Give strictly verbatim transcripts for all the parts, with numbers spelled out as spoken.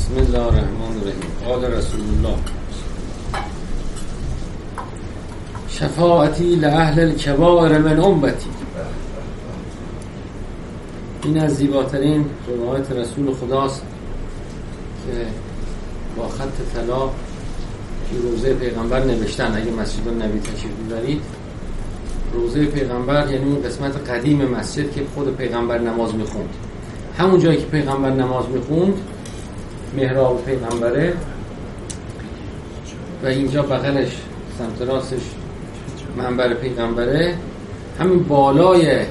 بسم الله الرحمن الرحیم. قال رسول الله شفاعتی لأهل الکبائر من امتی. این از زیباترین روایت رسول خداست که با خط طلا توی روضه پیغمبر نوشتن. اگه مسجد النبی تشریف دارید، روضه پیغمبر یعنی اون قسمت قدیم مسجد که خود پیغمبر نماز میخوند، همون جایی که پیغمبر نماز میخوند محراب پیغمبره و اینجا بغلش سمت راستش منبر پیغمبره. همین بالای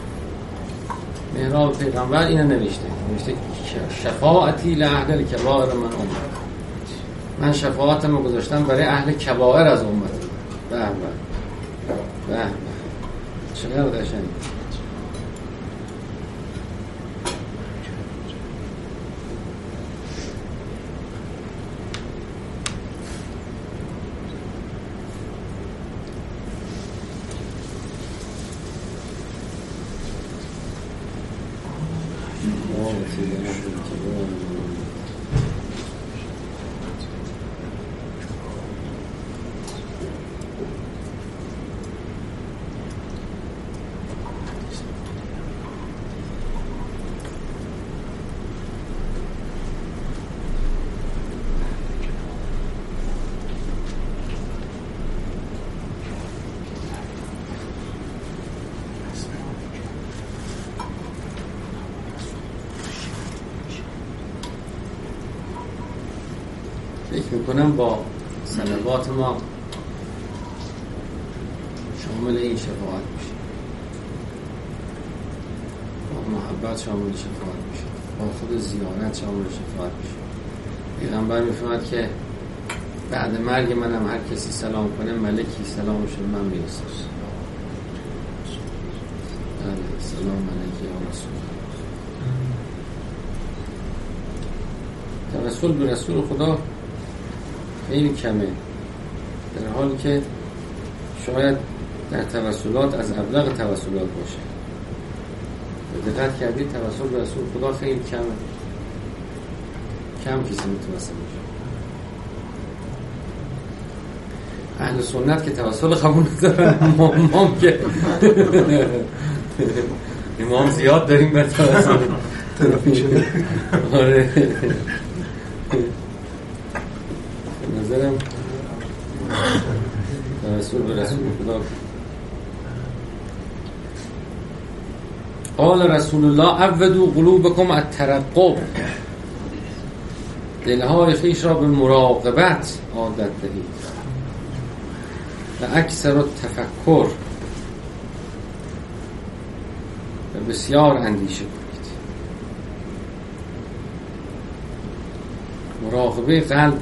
محراب پیغمبر اینو نوشته نوشته شفاعتی لأهل الکبائر من امت. من شفاعتم رو گذاشتم برای اهل کبائر از امت. به به به به، چقدر قشنگ. فکر میکنم با صلوات ما شامل این شفاعت میشه، با محبت شامل شفاعت میشه، با خود زیارت شامل شفاعت میشه. پیغمبر میفرماید که بعد مرگ منم هر کسی سلام کنه ملکی سلامش رو من میرسه. سلام علیک یا رسول الله. توسل به رسول خدا خیلی کمه، در حالی که شاید در توسلات از ابلغ توسلات باشه. به دقت کردید توسل به رسول خدا خیلی کمه، کم کسی متوسل میشه. اهل سنت که توسل قبول ندارن، امام که امام زیاد داریم به توسل طرفی شده. آره نظرم رسول به رسول خدا. قال رسول الله عودوا قلوبکم الترقب. دلهای خویش را به مراقبت عادت دهید و اکثر التفکر و بسیار اندیشه کنید. مراقبه قلب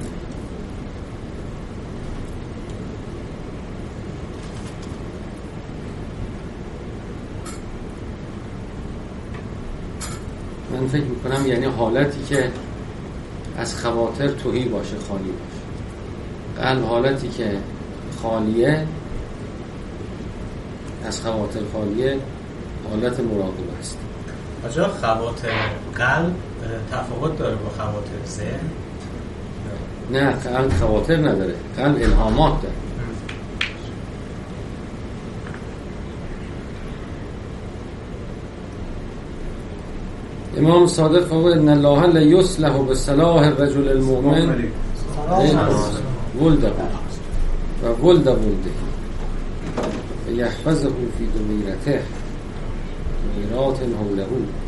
من فکر میکنم یعنی حالتی که از خواطر تهی باشه، خالی باشه. قلب حالتی که خالیه، از خواطر خالیه، حالت مراقبه است. آجا خواطر قلب تفاوت داره با خواطر ذهن؟ نه، قلب خواطر نداره، قلب الهامات داره. امام صادق فرمود ان الله لا یصلح بصلاح الرجل المؤمن ولده و ولد ولده یحفظه فی دمیرته دمیرات حوله.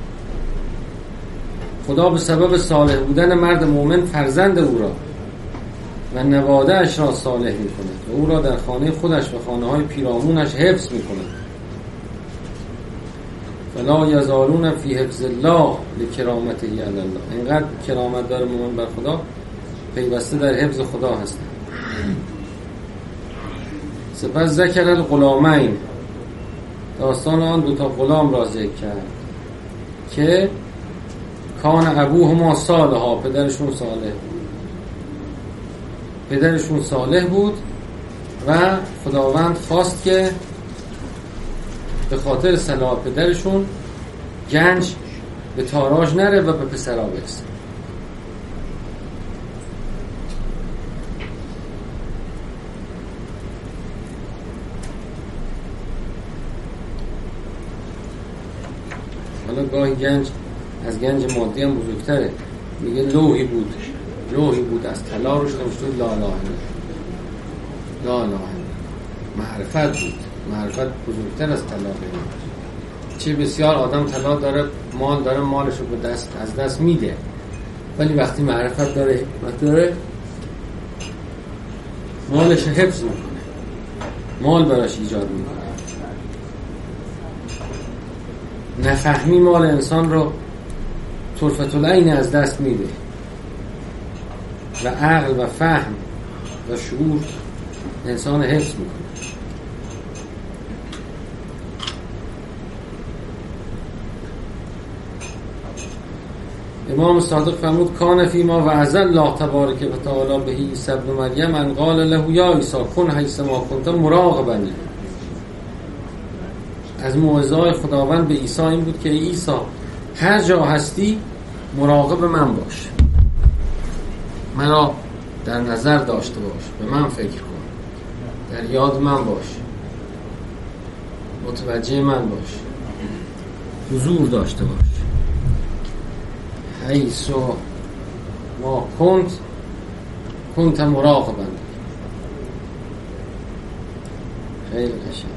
خدا به سبب صالح بودن مرد مؤمن فرزند او را و نواده اش را صالح می کند و او را در خانه خودش و خانه های پیرامونش حفظ می کند. فلا یزالون فی حفظ الله لکرامته علی الله. اینقدر کرامت داره مومن بر خدا، پیوسته در حفظ خدا هستند. سپس ذکر الغلامین، داستان آن دو تا غلام را ذکر کرد که کان ابوهما صالحا، پدرشون صالح بود. پدرشون صالح بود و خداوند خواست که به خاطر صلاح پدرشون گنج به تاراج نره و به پسرها برسه. خدا گاهی گنج از گنج مادی هم بزرگتره. میگه لوحی بود لوحی بود از طلا روش نوشته لا اله الا لا اله الا معرفت بود. معرفت بزرگتر از طلا بود. چه بسیار آدم طلا داره، مال داره، مالش رو به دست از دست میده، ولی وقتی معرفت داره، حکمت داره، مالش حفظ میکنه، مال براش ایجاد میکنه. نفهمی مال انسان رو طرفة العین از دست میده و عقل و فهم و شعور انسان حفظ میکنه. امام صادق فرمود کان فی ما وعظ الله تبارک و تعالی به عیسی ابن مریم ان قال له یا عیسی کن حیث ما کنت مراقبا. از موعظه‌های خداوند به عیسی این بود که ای عیسی هر جا هستی مراقب من باش، مرا در نظر داشته باش، به من فکر کن، در یاد من باش، متوجه من باش، حضور داشته باش. حیث ما کنت کنت مراقبا. خیلی قشنگ.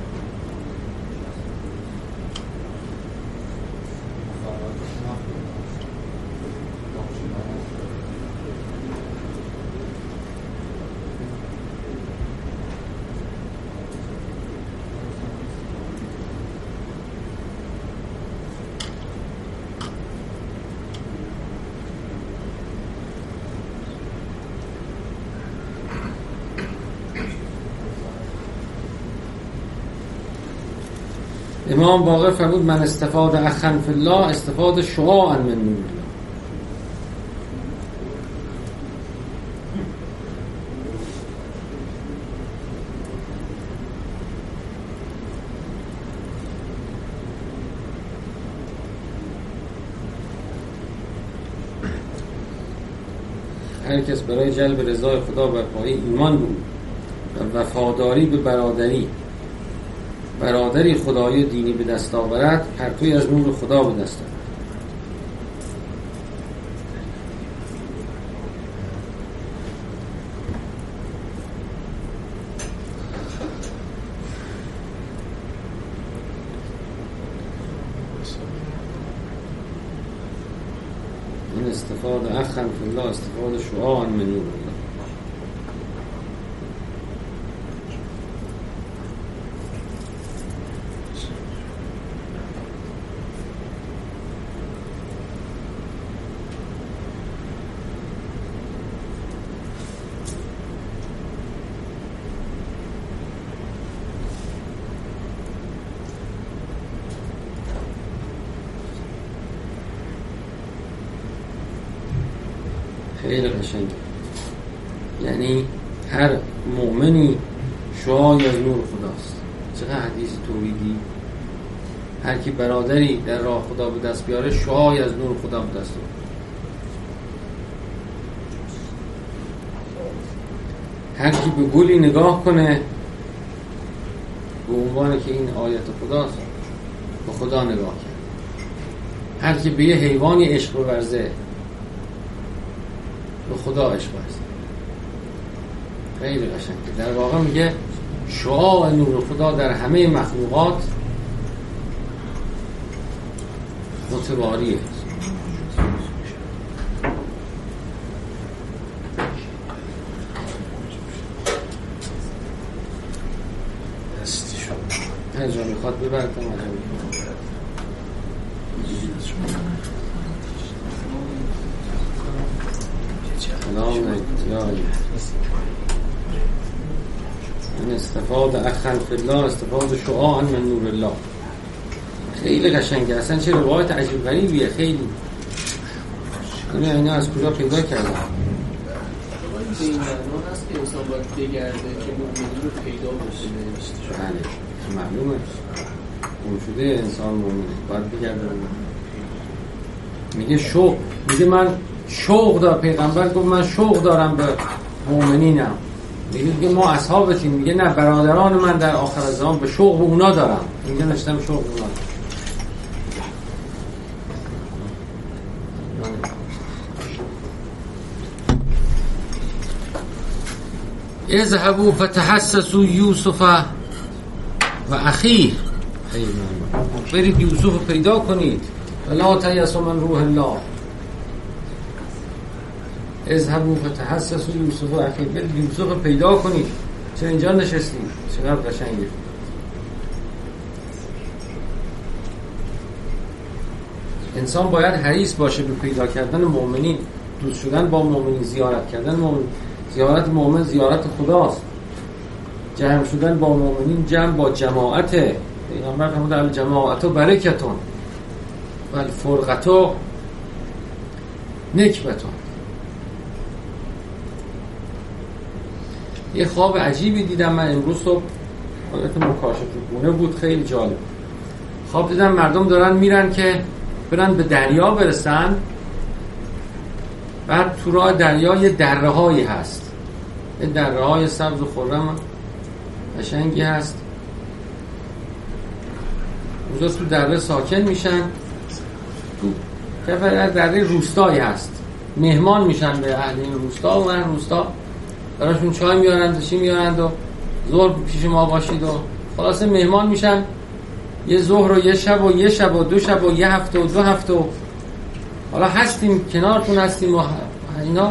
امام باقر فرمود من استفاد اخن فی الله استفاد شعاعا من نور الله. هر کس برای جلب رضای خدا بر پای ایمان بود و وفاداری به برادری برادری خدایی دینی به دست آورد، پرتوی از نور خدا به دست آورد. این استفاده اخن فی الله استفاده شعاعا من نور الله. خیلی قشنگه. یعنی هر مؤمنی شعاعی از نور خداست. چقدر حدیث توحیدی. هر کی برادری در راه خدا به دست بیاره شعاعی از نور خدا به دست بیاره. هر کی به گلی نگاه کنه به عنوان که این آیت خداست به خدا نگاه کرد. هر کی به یه حیوانی عشق بورزه به خدا عشق ورزه. خیلی قشنگه. در واقع میگه شعاع نور خدا در همه مخلوقات متواریه. هر جا میخواد ببرد تا مجا میخواد. سلام علیکم. این استفاده اخن فی الله استفاده شعاعا من نور الله. خیلی قشنگه. اصلا چه روایت عجیب غریبیه. خیلی اینه اینا از کجا پیدا کردن؟ این معنا هست که انسان باید بگرده که مؤمنی رو پیدا بشه. بله معلومه. اون شده انسان مؤمنه باید بگرده. میگه شوق، میگه من شوق دارم. پیغمبر گفت من شوق دارم به مؤمنینم. میگه ما اصحابتیم. میگه نه برادران من در آخر زمان به شوق به اونا دارم. میگه نشتم شوق به اونا. اذهبوا فتحسسوا یوسف و اخیه، برید یوسف رو پیدا کنید. ولا تیأسوا من روح الله. اذهبوا فتحسسوا یوسف و اخیه، برید یوسف رو پیدا کنید. چرا اینجا نشستید؟ چقدر قشنگه. انسان باید حریص باشه به پیدا کردن مؤمنین، دوست شدن با مؤمنین، زیارت کردن مؤمن. زیارت مؤمن زیارت خداست. جمع شدن با مؤمنین جمع با جماعت. پیغمبر فرمود الجماعت برکتون و الفرقت نکبتون. یه خواب عجیبی دیدم من امروز صبح، حالت مکاشفه گونه بود، خیلی جالب. خواب دیدم مردم دارن میرن که برن به دریا برسن، بعد تو راه دریا یه دره هایی هست، یه دره های سبز و خرم قشنگی هست. اونجا تو دره ساکن میشن، تو کفر دره روستایی هست، مهمان میشن به اهل این روستا و اهل روستا براشون چای میارند و چی میارند و ظهر پیش ما باشید و خلاصه مهمان میشن. یه ظهر و یه شب و یه شب و دو شب و یه هفته و دو هفته و حالا هستیم کنارتون هستیم و اینا.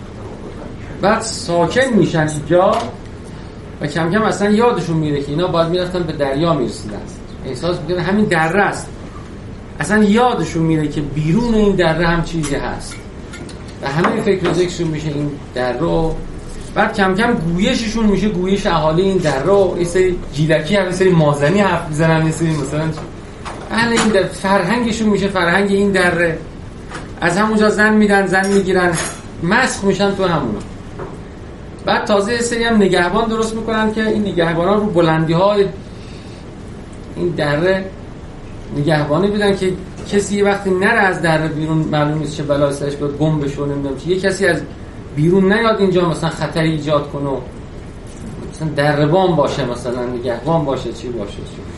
بعد ساکن میشن اینجا و کم کم اصلا یادشون میره که اینا باید میرفتن به دریا میرسیدن. احساس میکنن همین دره است، اصلا یادشون میره که بیرون این دره هم چیزی هست و همه فکر و ذکرشون میشه این دره. بعد کم کم گویششون میشه گویش اهالی این دره و یه سری جیلکی هم، یه سری مازنی حرف میزنن، یه سری مثلا اهل این در فرهنگشون میشه فرهنگ این دره. از همونجا زن میدن، زن میگیرن، مسخ میشن تو همونا. بعد تازه یه سری هم نگهبان درست میکنن که این نگهبانان رو بلندی های این دره نگهبانی بدن که کسی یه وقتی نره از دره بیرون، معلوم نیست چه بلای سرش بیاد، گم بشه و نمیدونم چی، یه کسی از بیرون نیاد اینجا مثلا خطری ایجاد کنه، مثلا دربان باشه، مثلا نگهبان باشه، چی باشه چی باشه.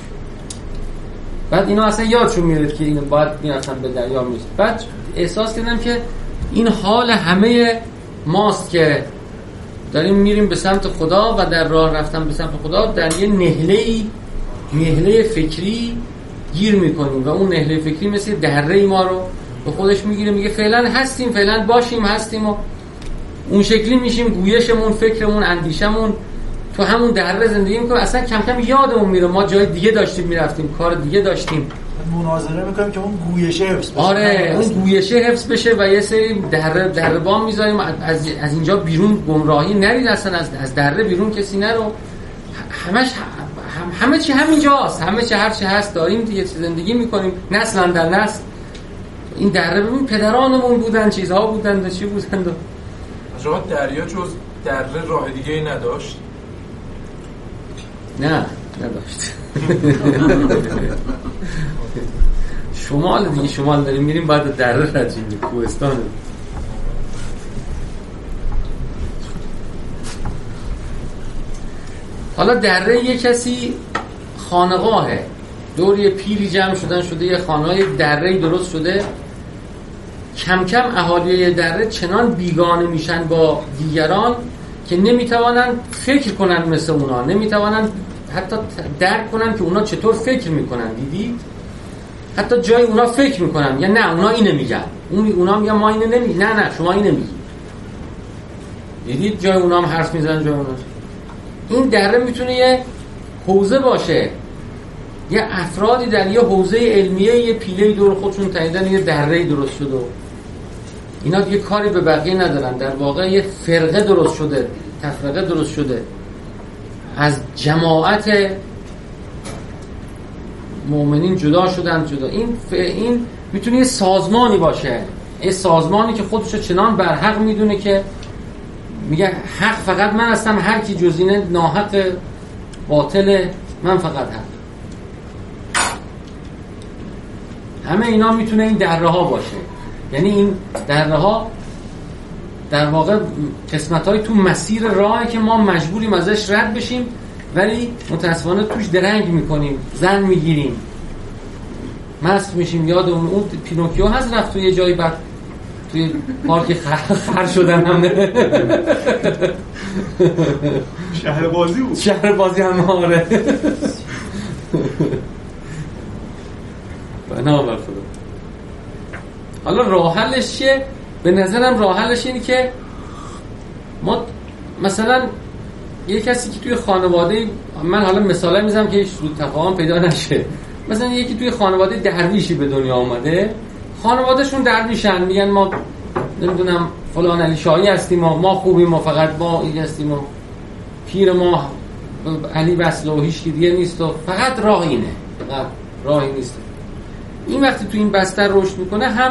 بعد اینا اصلا یادشون میاد که اینو باید میرفتن به دریا میرسن. بعد احساس کردم که این حال همه ماست که داریم میریم به سمت خدا و در راه رفتن به سمت خدا در یه نهله‌ای، نهله فکری گیر میکنیم و اون نهله فکری مثل دره ما رو به خودش میگیره، میگه فعلا هستیم، فعلا باشیم، هستیم و اون شکلی میشیم، گویشمون، فکرمون، اندیشمون تو همون دره زندگی میکنیم. اصلا کم کم یادمون میره ما جای دیگه داشتیم میرفتیم، کار دیگه داشتیم. مناظره میکنیم که اون گویشه حفظ بشه. آره اون گویشه حفظ بشه و یه سری دره دربان میذاریم از از اینجا بیرون گمراهی نرید، اصلا از از دره بیرون کسی نرو. همش هم همه چی همینجاست، همه چی هر چی هست داریم دیگه، زندگی میکنیم نسل در نسل. این دره ببین پدرانمون بودن، چیزها بودن و چی بودن. شما دریا جز دره راه دیگه ای نداشت؟ نه نداشت. شمال دیگه، شمال داریم میریم بعد دره رجیم کوهستان. حالا دره یه کسی خانقاهه، دور یه پیری جمع شدن شده، یه خانقاه دره درست شده. کم کم اهالی دره چنان بیگانه میشن با دیگران که نمیتوانن فکر کنن مثل اونا، نمیتوانن حتی درک کنن که اونا چطور فکر میکنن. دیدید؟ حتی جای اونا فکر میکنن یا نه اونا اینو میگن، اون اونا میگن ما اینو نمیگیم، نه نه شما اینو میگید. دیدید جای اونا هم حرف میزنن جای اونا. این دره میتونه یه حوزه باشه، یه افرادی در یه حوزه علمیه یه پیله دور خودشون تنیدن، یه دره‌ای درست شده. اینا دیگه کاری به بقیه ندارن، در واقع یه فرقه درست شده، تفرقه درست شده از جماعت مؤمنین، جدا شدن جدا. این ف... این میتونه یه سازمانی باشه، یه سازمانی که خودشو چنان بر حق میدونه که میگه حق فقط من هستم، هر کی جز اینه ناحق، باطل، من فقط حق. همه اینا میتونه این دره ها باشه. یعنی این دره ها در واقع قسمت های تو مسیر راهی که ما مجبوریم ازش رد بشیم، ولی متاسفانه توش درنگ میکنیم، زن میگیریم، مست میشیم. یاد اون, اون پینوکیو هست، رفت تو یه جایی بعد توی پارک خر, خر شدن هم نه. شهر بازی بود. شهر بازی هم آره. بنابر خدا. حالا راه حلش چیه؟ به نظرم راه حلش اینه که ما مثلا یه کسی که توی خانواده، من حالا مثالا میزنم که رو تفاهم پیدا نشه، مثلا یکی توی خانواده درویشی به دنیا آمده، خانوادهشون درویشن، میگن ما نمیدونم فلان علی شاهی هستیم، ما ما خوبیم، ما فقط ما این هستیم، ما پیر ما علی وصله و هیچ کی دیگه نیست و فقط راه اینه، فقط راهی نیست. این وقتی توی این بستر رشد میکنه، هم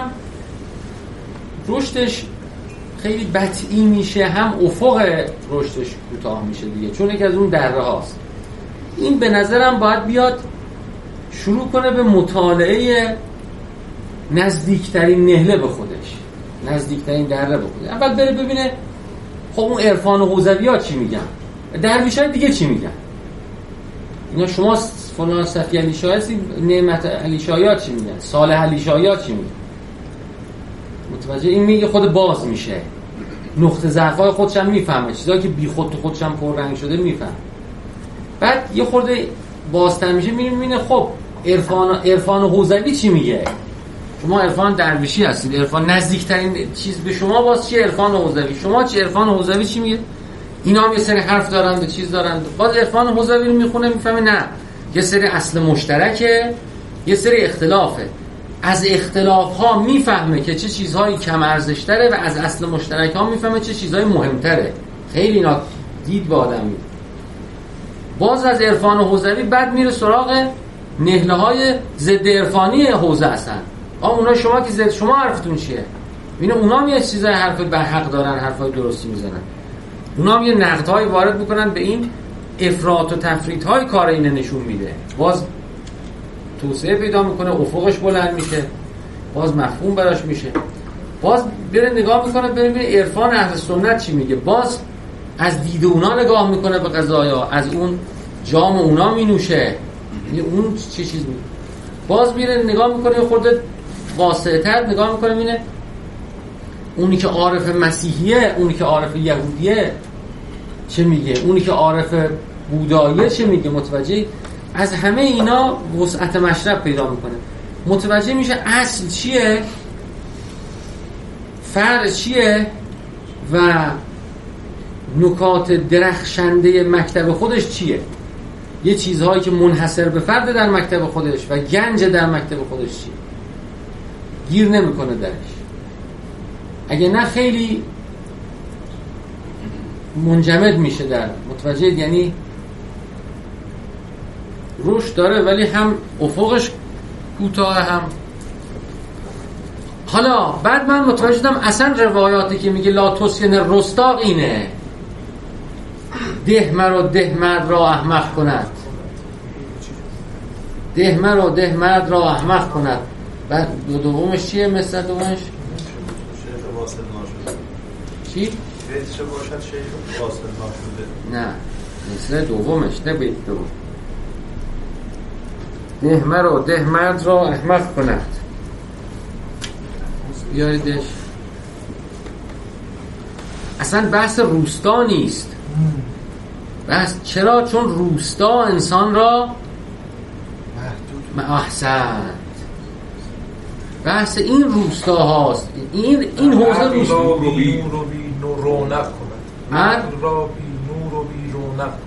رشدش خیلی بطئی میشه، هم افق رشدش کوتاه میشه دیگه، چون یکی از اون دره هاست. این به نظرم باید بیاد شروع کنه به مطالعه نزدیکترین نهله به خودش، نزدیکترین دره به خودش. اول بره ببینه خب اون عرفان و حوزویات چی میگن، درویشای دیگه چی میگن، اینا شما فلان صفی علی شاه هستی، نعمت علی شاهیات چی میگن، صالح علی شاهیات چی میگن. متوجه این میگه خود باز میشه، نقطه ضعف‌های خودش هم میفهمه، چیزایی که بی خود تو خودش هم پررنگ شده میفهمه. بعد یه خورده بازتر میشه، میبینه خب عرفان عرفان و حوزوی چی میگه. شما عرفان درویشی هستید، عرفان نزدیکترین چیز به شما باز چی؟ عرفان و حوزوی. شما چی عرفان و حوزوی چی میگه؟ اینا هم یه سری حرف دارند و چیز دارند. باز عرفان و حوزوی رو میخونه، میفهمه نه، یه سری اصل مشترکه، یه سری اختلافه. از اختلاف ها میفهمه که چه چیزهایی کم ارزش تره و از اصل مشترک ها میفهمه چه چیزهایی مهمتره. خیلی اینا دید به آدم میده. باز از عرفان و حوزوی بعد میره سراغ نهله های ضد عرفانی حوزه هستن. آه اونا شما که ضد شما حرفتون چیه؟ ببین اونا هم یه چیزای حرف به حق دارن، حرفای درستی میزنن. اونا هم یه نقدهای وارد میکنن به این افراط و تفریط های کار اینه نشون میده. باز توسعه پیدا میکنه، افقش بلند میشه، باز مفهوم براش میشه. باز بره نگاه میکنه ببینه عرفان اهل سنت چی میگه، باز از دید اونا نگاه میکنه به قضایا، از اون جام اونا مینوشه، اون چه چیز میگه. باز میره نگاه میکنه خورده واسطه‌تر نگاه میکنه ببینه اونی که عارف مسیحیه، اونی که عارف یهودیه چه میگه، اونی که عارف بوداییه چه میگه. متوجه از همه اینا وسعت مشرب پیدا میکنه، متوجه میشه اصل چیه، فرع چیه و نکات درخشنده مکتب خودش چیه. یه چیزهایی که منحصر به فرد در مکتب خودش و گنج در مکتب خودش چیه، گیر نمیکنه درش. اگه نه خیلی منجمد میشه در متوجه، یعنی رشد داره ولی هم افقش کوتاه هم. حالا بعد من متوجه شدم اصلا روایاتی که میگه لا تسکن رستاق اینه، ده مرا ده مرد را احمق کند، ده مرا ده مرد را احمق کند. بعد دو دومش چیه؟ مثل دومش چی؟ بیت چه باشد شیخ واصل ناشده. نه مثل دومش، نه بیت دوم. ده مرا ده مرد را احمق کند. بیاریدش. اصلا بحث روستا نیست. بحث چرا؟ چون روستا انسان را احسن. بحث این روستا هاست. این این حوزه روستا رو بی نور و بی رونق کند. مرد را بی نور و بی رونق کند.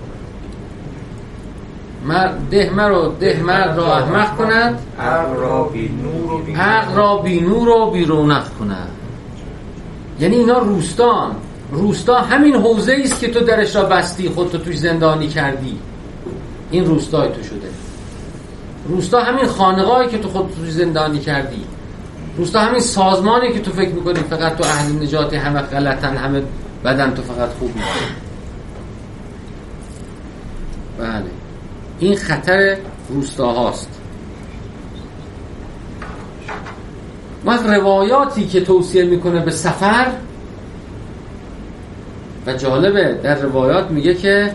مرد ده مرا ده مرد را احمق کند، عقل را بی نور و بی عقل را بی نور و بی رونق کند. یعنی اینا روستان. روستا همین حوزه ایست که تو درش را بستی، خودتو توش زندانی کردی، این روستای تو شده. روستا همین خانقاهی که تو خودتو توش زندانی کردی. روستا همین سازمانی که تو فکر میکنی فقط تو اهل نجاتی، همه غلطن، همه بدن، تو فقط خوب میکنی. بله این خطر روستاهاست. وقت روایاتی که توصیه میکنه به سفر، و جالبه در روایات میگه که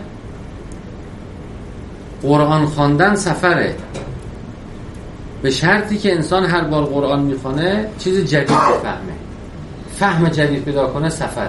قرآن خواندن سفره، به شرطی که انسان هر بار قرآن میخونه چیز جدید بفهمه. فهم جدید پیدا کنه سفره.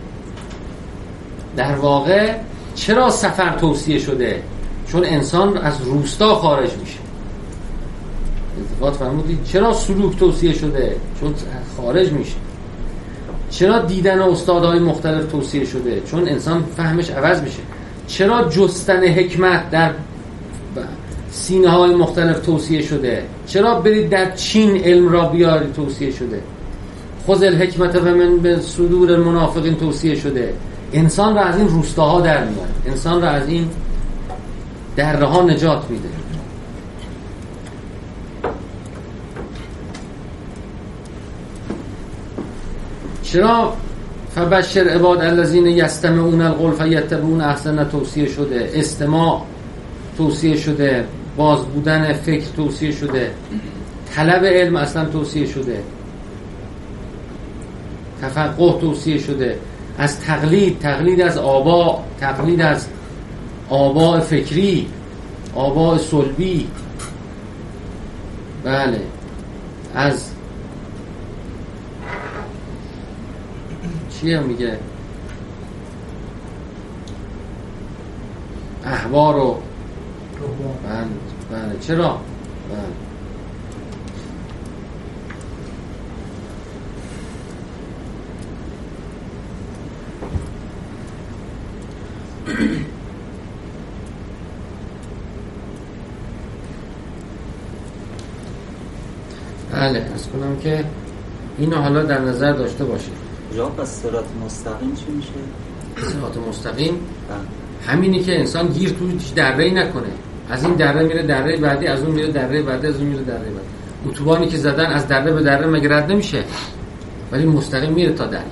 در واقع چرا سفر توصیه شده؟ چون انسان از روستا خارج میشه. التفات فرمودید. چرا سلوک توصیه شده؟ چون خارج میشه. چرا دیدن استادهای مختلف توصیه شده؟ چون انسان فهمش عوض میشه. چرا جستن حکمت در سینه های مختلف توصیه شده؟ چرا برید در چین علم را بیاری توصیه شده؟ خذ الحکمت و من به صدور المنافقین توصیه شده. انسان را از این روستاها در میاره، انسان را از این دره ها نجات میده. چرا فبشر عباد الذین یستمعون القول فیتبعون احسنه توصیه شده؟ استماع توصیه شده، باز بودن فکر توصیه شده، طلب علم اصلا توصیه شده، تفقه توصیه شده، از تقلید، تقلید از آبا، تقلید از آبا فکری، آبا صلبی، بله، از چیه میگه احبار و بله بله چرا بله بله از کنم که اینو حالا در نظر داشته باشید. جواب از صراط مستقیم چی میشه؟ صراط مستقیم همینی که انسان گیر توی دره‌ای نکنه، از این دره میره دره بعدی، از اون میره دره بعدی، از اون میره دره بعدی. اتوبانی که زدن از دره به دره مگه رد نمیشه؟ ولی مستقیم میره تا دره،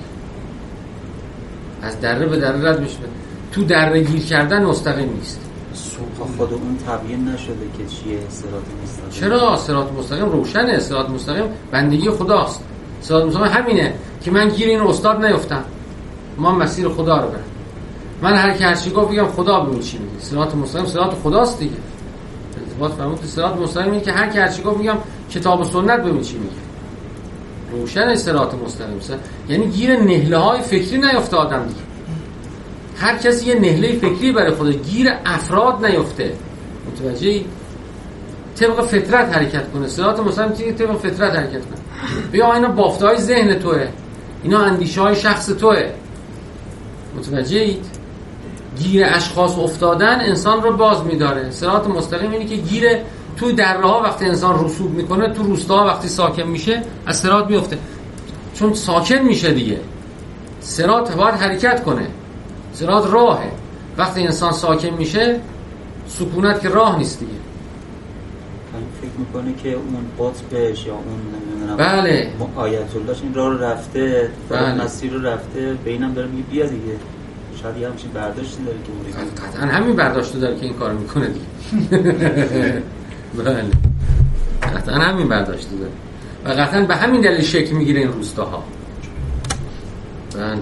از دره به دره رد میشه. تو دره گیر کردن مستقیم نیست. خود اون تبیین نشده که چیه صراط مستقیم. چرا؟ صراط مستقیم روشنه. صراط مستقیم بندگی خداست. صراط مستقیم همینه که من گیر این استاد نیفتم، ما مسیر خدا رو برم. من هر کی هر چی گفت بگم خدا ببین چی میگه. صراط مستقیم صراط خداست دیگه. التفات فرمود که صراط مستقیم اینه که هر کی هر چی گفت میگم کتاب و سنت ببین چی میگه. روشن صراط مستقیم است. یعنی گیر نهله های فکری نیفته آدم دیگه. هر کسی یه نهله فکری برای خودش، گیر افراد نیفته. متوجهی؟ طبق فطرت حرکت کنه. صراط مستقیم چیه؟ طبق فطرت حرکت کنه. بیا اینا بافته‌های ذهن توئه، اینا اندیشه‌های شخص توئه. متوجهید؟ گیر اشخاص افتادن انسان رو باز می‌داره. صراط مستقیم اینه که گیر توی دره‌ها وقتی انسان رسوب میکنه، تو روستاها وقتی ساکن میشه از صراط میفته، چون ساکن میشه دیگه. صراط باید حرکت کنه، صراط راهه. وقتی انسان ساکن میشه سکونت که راه نیست دیگه. فکر میکنه که اون قطبش یا اون نمیدونم بله آیت الله این راه رو رفته، بله. مسیر رو رفته، به اینم داره میگه بیا دیگه. شاید یه همچین برداشتی داره که اون قطعا همین برداشت داره که این کار میکنه دیگه. بله قطعا همین برداشت داره و قطعا به همین دلیل شکل میگیره این روستاها. بله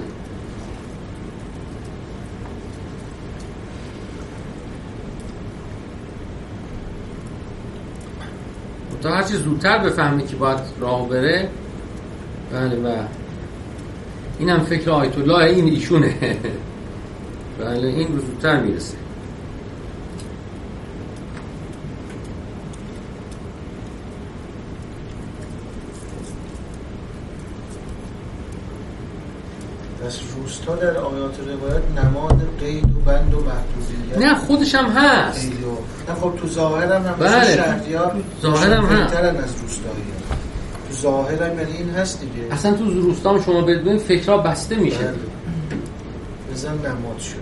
تا هرچی زودتر بفهمی که باید راه بره. بله و اینم فکر آیت الله این ایشونه. بله این رو زودتر میرسه. پس روستا در آیات روایت نماد قید و بند و محدودیت نه خودش هم هست. نه خب تو ظاهر هم هم بله. شهریار ظاهر هم هست بهترن از روستایی. تو ظاهر هم یعنی این هست دیگه. اصلا تو روستا هم شما بدونید فکرها بسته میشه. بله. بزن نماد شده.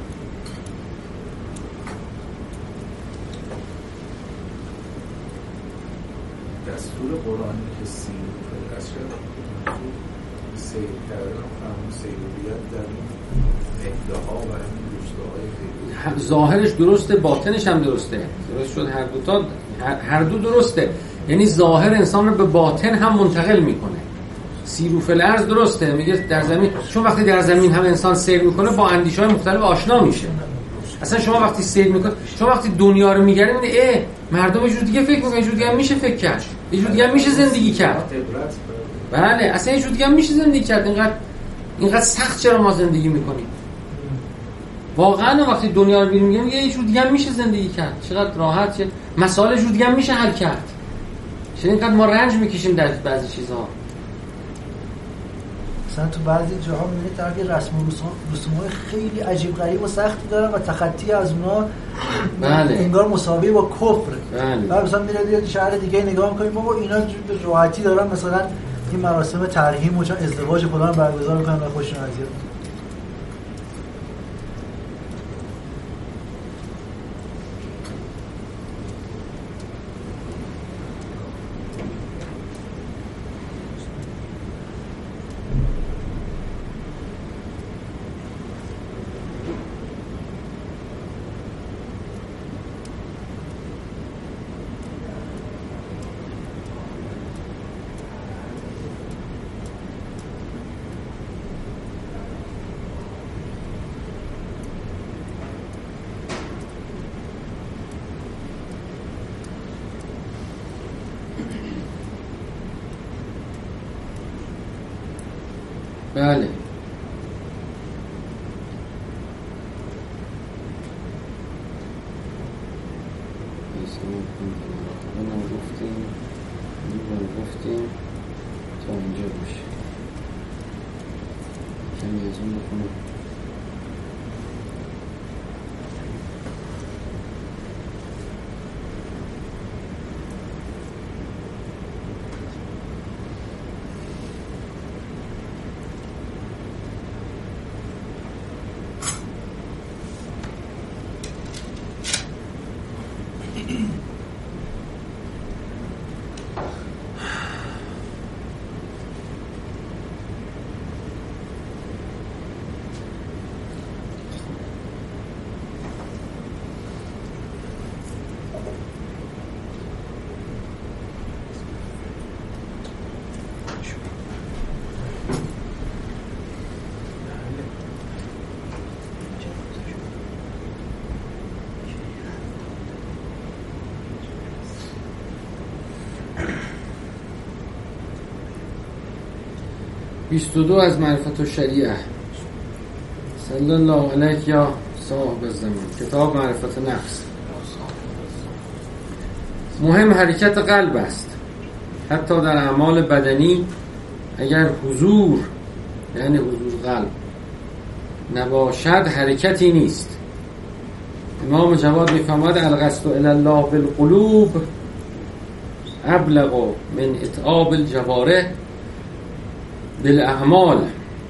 دستور قرآنی که سیر از سیر کردن همون سیریت در اهداها و همین روستاهای ظاهرش درسته، باطنش هم درسته. درست شد هر دو تا هر دو درسته. یعنی ظاهر انسان رو به باطن هم منتقل میکنه. سیرو فی الارض درسته، میگه در زمین، چون وقتی در زمین هم انسان سیر میکنه با اندیشه‌های مختلف آشنا میشه. اصلا شما وقتی سیر میکنه، شما وقتی دنیا رو میگردی میبینی اه مردم یه جور دیگه فکر میکنن، یه جور دیگه هم میشه فکر کرد، یه جور دیگه هم میشه زندگی کرد. بله اصلا یه جور دیگه هم میشه زندگی کرد. اینقدر اینقدر سخت چرا ما زندگی میکنیم؟ واقعا وقتی دنیا رو ببینیم میگه یه جور دیگه هم میشه زندگی کرد، چقدر راحت، چه مسائل جور دیگه هم میشه حل کرد. چرا اینقدر ما رنج میکشیم در بعضی چیزها؟ مثلا تو بعضی جاها میبینید طرف یه رسم و رسوم‌های خیلی عجیب غریب و سختی دارن و تخطی از اونا بله. انگار مساوی با کفر. بله. بعد مثلا میره یه شهر دیگه نگاه می‌کنیم بابا اینا به راحتی دارن مثلا این مراسم ترحیم و ازدواج فلان برگزار می‌کنن و خوششون از بله. اونم گفتیم اونم گفتیم تا اینجا باشه. کمی از اون بکنم. بیست و دو از معرفت الشریعه. صلی الله علیک یا صاحب الزمان. کتاب معرفت نفس. مهم حرکت قلب است. حتی در اعمال بدنی اگر حضور، یعنی حضور قلب نباشد حرکتی نیست. امام جواد می‌فرماید القصد الی الله بالقلوب ابلغ من اتعاب الجوارح بالاعمال.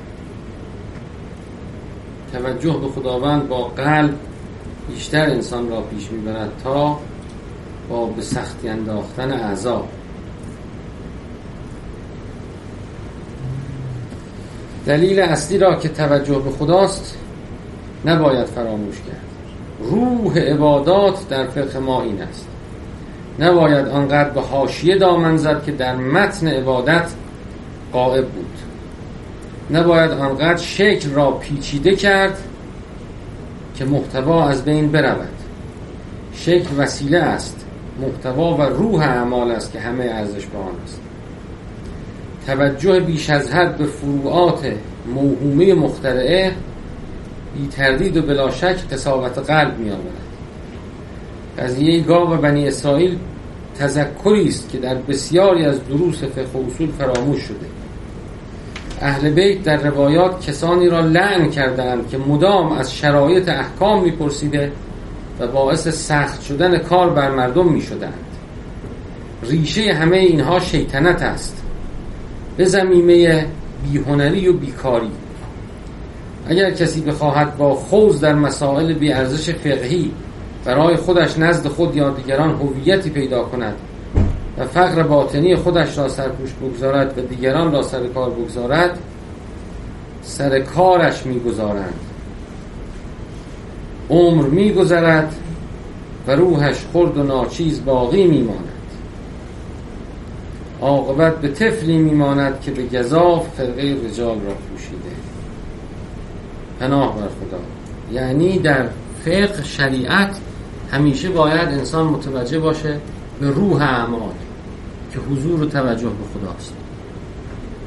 توجه به خداوند با قلب بیشتر انسان را پیش میبرد تا با به سختی انداختن اعضا. دلیل اصلی را که توجه به خداست نباید فراموش کرد. روح عبادات در فقه ما این است. نباید آنقدر به حاشیه دامن زد که در متن عبادت غائب بود. نباید آنقدر شکل را پیچیده کرد که محتوا از بین برود. شکل وسیله است، محتوا و روح اعمال است که همه ارزش به آن است. توجه بیش از حد به فروعات موهومه مخترعه بی تردید و بلا شک قساوت قلب می آورد. قضیه گاو و بنی اسرائیل تذکری است که در بسیاری از دروس فقه و اصول فراموش شده. اهل بیت در روایات کسانی را لعن کردند که مدام از شرایط احکام می‌پرسیده و باعث سخت شدن کار بر مردم می‌شدند. ریشه همه اینها شیطنت است، به ضمیمه بی‌هنری و بیکاری. اگر کسی بخواهد با خوض در مسائل بی ارزش فقهی برای خودش نزد خود یا دیگران هویتی پیدا کند و فقر باطنی خودش را سرپوش بگذارد و دیگران را سر کار بگذارد، سر کارش می‌گذارند. عمر می‌گذرد و روحش خرد و ناچیز باقی می‌ماند. عاقبت به طفلی می‌ماند که به گزاف فرقه رجال را پوشیده. پناه بر خدا. یعنی در فقه شریعت همیشه باید انسان متوجه باشه به روح اعمال که حضور و توجه به خداست.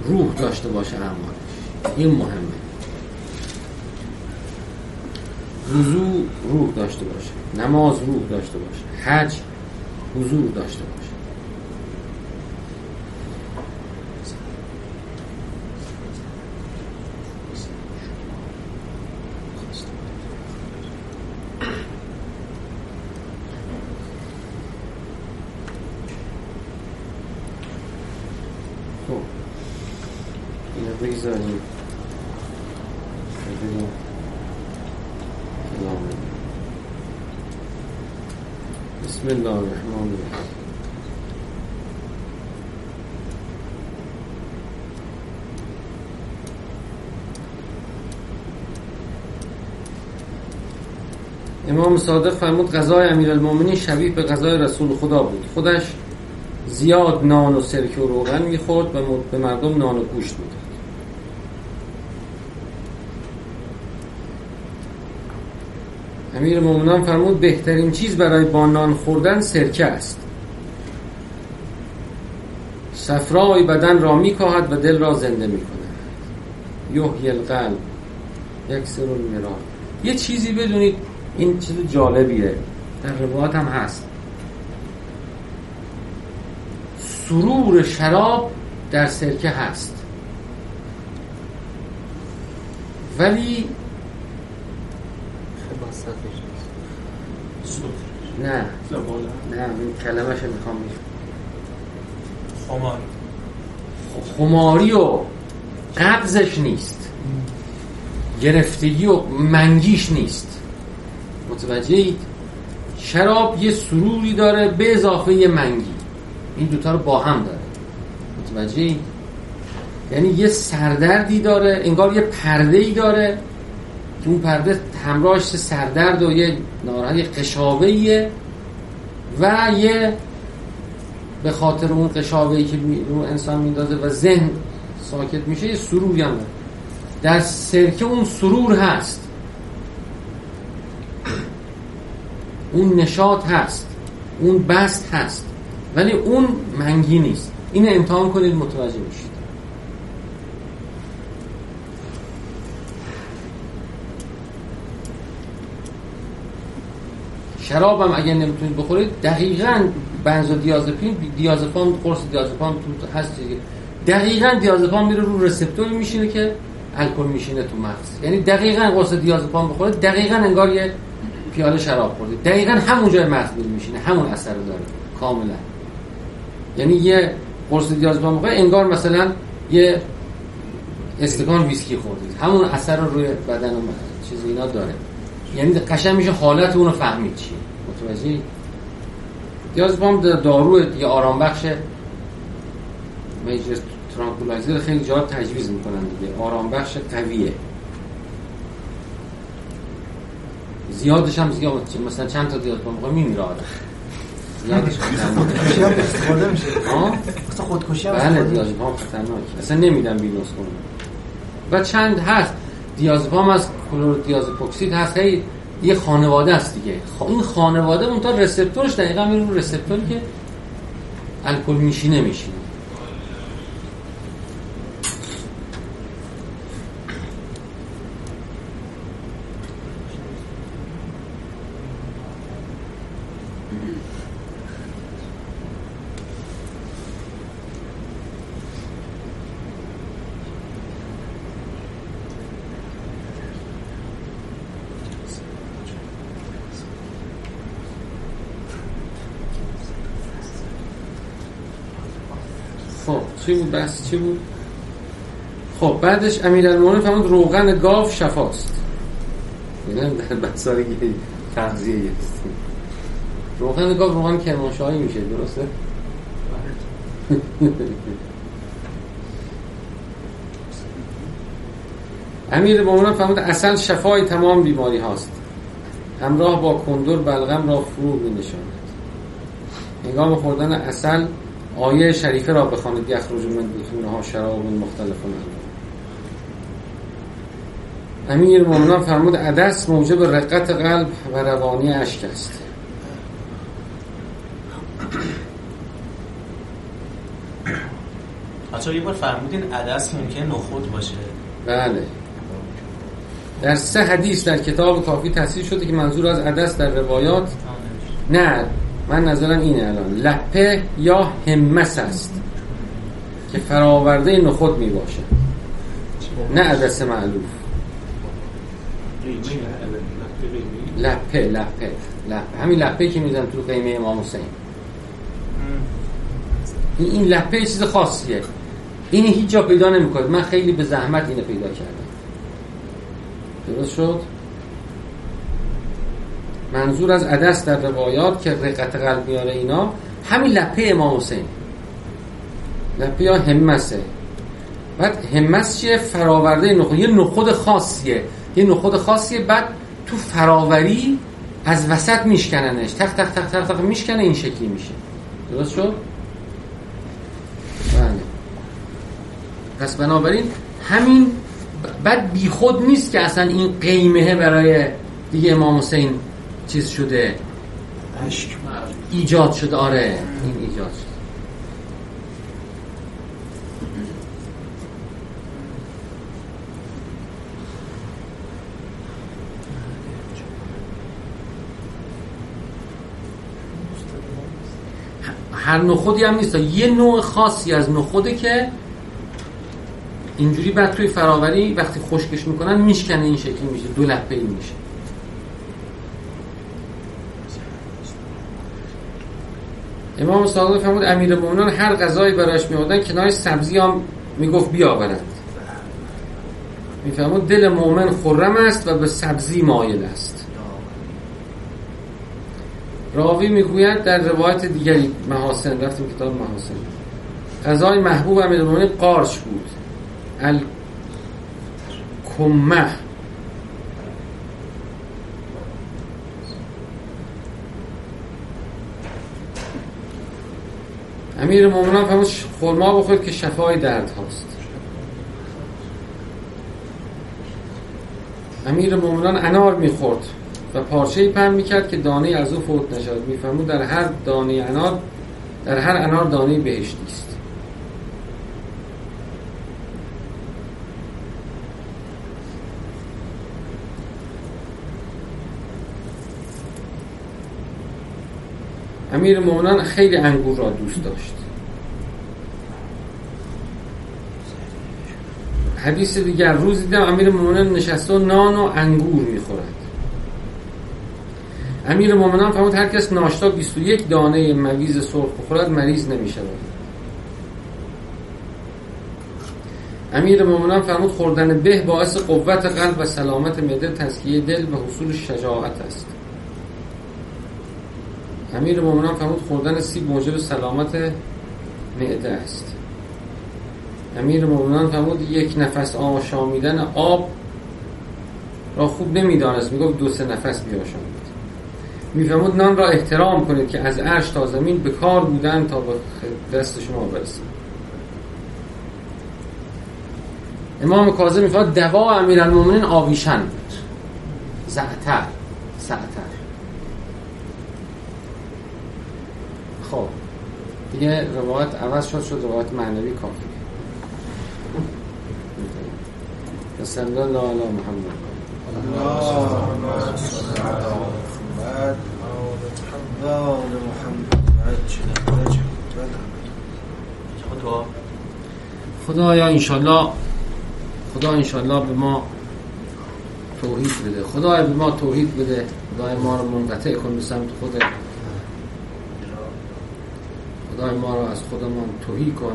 روح داشته باشه اعمالش. این مهمه. وضو روح داشته باشه، نماز روح داشته باشه، حج حضور داشته باشه. خب اینو بگذاریم بگذاریم بسم الله الرحمن الرحیم. امام صادق فرمود غذای امیرالمومنین شبیه به غذای رسول خدا بود. خودش زیاد نان و سرکه و روغن میخورد و به مردم نان و گوشت میداد. امیر مومنان فرمود بهترین چیز برای با نان خوردن سرکه است. صفرای بدن را میکاهد و دل را زنده میکند. یحیی القلب یکسر المرار. یه چیزی بدونید، این چیز جالبیه، در روایات هم هست. سرور شراب در سرکه هست، ولی نه نه این کلمه‌ش میخوام میگم خماری خماری و قبضش نیست، گرفتگی و منگیش نیست. متوجهید؟ شراب یه سروری داره به اضافه یه منگی، این دوتا رو با هم داره. متوجهید؟ یعنی یه سردردی داره، انگار یه پرده‌ای داره که اون پرده همراهش سردرد و یه ناراحتی قشاوه‌ایه و یه به خاطر اون قشاوه‌ای که رو انسان میندازه و ذهن ساکت میشه یه سروری هم داره. در سرکه اون سرور هست، اون نشاط هست، اون بست هست، ولی اون منگی نیست. اینو امتحان کنید متوجه میشید. شراب هم اگه نمیتونید بخورید، دقیقاً بنزودیازپین دیازپام قرص دیازپام تو هست دیگه، دقیقاً دیازپام میره رو رسپتوری میشینه که الکل میشینه تو مغز. یعنی دقیقاً قرص دیازپام بخورید دقیقاً انگار یه پیاله شراب خوردید، دقیقاً همون جای مغز میشینه، همون اثر رو داره کاملا. یعنی یه قرص دیازپام بخورید انگار مثلا یه استکان ویسکی خوردید، همون اثر رو روی بدن و چیز اینا داره. یعنی قشنگ میشه حالت اون رو فهمید چیه. متوجهی؟ دیازپام دارو دیگه آرام بخش، میجر ترانکولایزر خیلی جا تجویز میکنن دیگه، آرام بخش قویه. زیادش هم زیاد، مثلا چند تا دیازپام موقع میمیره آدم. زیادش خطرناکه. استفاده میشه. ها؟ مثلا خودکشی هم بله استفاده دیازپام خطرناکه. اصلا نمیدن بیلوس کنه. و چند هست دیازپام از کلورودیازپوکسید هست، خیلی یه خانواده است دیگه. این خانواده اون تا رسپتورش دقیقاً میره رو رسپتوری که الکل میشینه میشینه. خب چی بود؟ بس چی بود؟ خب بعدش امیرالمومنین فرمود روغن گاو شفاست. یعنی در بحثاری که تغذیه است. روغن گاو روغن کرمانشاهی میشه، درسته؟ امیرالمومنین فرمود عسل شفای تمام بیماری هاست، همراه با کندر بلغم را فرو می‌نشاند. هنگام خوردن عسل آیه شریفه را بخوانید یخرج من بطونها شراب مختلف. امیرالمومنین فرمود عدس موجب رقت قلب و روانی اشک است. بچه‌ها یه بار فرمودین عدس ممکنه نخود باشه. بله. در سه حدیث در کتاب کافی تصحیح شده که منظور از عدس در روایات نه، من نظرم اینه الان لپه یا همس است که فراورده نخود می باشه، نه عدس معلوف. لپه لپه لپه همین لپه که میزن تو قیمه امام حسین، این این لپه چیز خاصیه، این هیچ جا پیدا نمیکنه. من خیلی به زحمت اینو پیدا کردم. درست شد؟ منظور از عدس در روایات که رقت قلب میاره اینا همین لپه امام حسین، لپه یا همسه. بعد همس چیه؟ فراورده نخود، یه نخود خاصیه، یه نخود خاصیه. بعد تو فراوری از وسط میشکننش، تق تق تق تق تق میشکنه، این شکلی میشه. درست شد؟ بله. پس بنابراین همین بعد بی خود نیست که اصلا این قیمه برای دیگه امام حسین چیز شده، ایجاد شده. آره این ایجاد شده. هر نخودی هم نیست، یه نوع خاصی از نخوده که اینجوری بعد توی فراوری وقتی خشکش میکنن میشکنه، این شکلی میشه، دو لپه این میشه. امام صادق فرمود امیرالمومنین هر غذایی براش میآوردن کنارش سبزی هم میگفت بیاورند. میفرمود دل مؤمن خرم است و به سبزی مایل است. راوی میگوید در روایت دیگری محاسن، رفتیم کتاب محاسن، غذای محبوب امیرالمومنین قارچ بود، الکمه. امیر مومنان فرمود خرما بخورید که شفای درد هاست. امیر مومنان انار میخورد و پارچه‌ای پهن میکرد که دانه از او فوت نشد. میفرمود در هر دانه انار، در هر انار دانه بهشتی است. امیر مومنان خیلی انگور را دوست داشت. حدیث دیگر روز دیدم امیر مومنان نشسته و نان و انگور میخورد. امیر مومنان فرمود هر کس ناشتا بیست و یک دانه مویز سرخ بخورد مریض نمیشود. امیر مومنان فرمود خوردن به باعث قوت قلب و سلامت معده، تزکیه دل و حصول شجاعت است. امیر مومنان فرمود خوردن سیب موجب سلامت معده است. امیر مومنان فرمود یک نفس آشامیدن آب را خوب نمیدانست، میگفت دو سه نفس بیاشامید. میفرمود نان را احترام کنید که از عرش تا زمین به کار بودن تا به دست شما برسید. امام کاظم میفرمود دوا امیرالمومنین آویشن بود، زعتر زعتر. خب دیگه روایت عوض شد شد روایت معنوی کافی. صلی الله علی محمد. اللهم صل علی محمد و آل محمد. خدایا انشالله خدا انشالله به ما توحید بده، خدایا به ما توحید بده، خدای ما رو منقطع کن به سمت خودت، خدای ما رو از خودمان تهی کن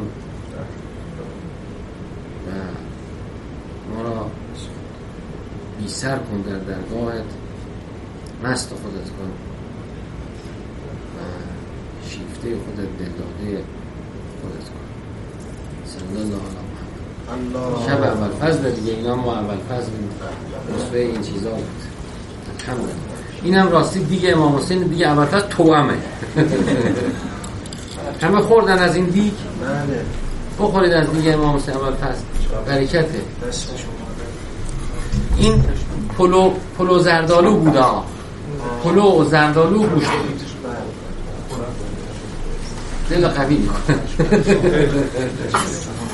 و ما را بی سر کن در درگاهت، مست خودت کن و شیفته خودت، دلداده خودت کن. صلی الله علی محمد. شب اول فضل دیگه، اینا ما اول فضل نصفه این چیزا بود. الحمدلله. این هم راستی دیگه امام حسین دیگه اول فضل توامه. همه خوردن از این دیگ؟ بله. بخورید از دیگه امام حسین اول فضل، برکته. این پلو پلو زردالو بودا، پلو و زردالو گوشت بود، دل قوی میکنه.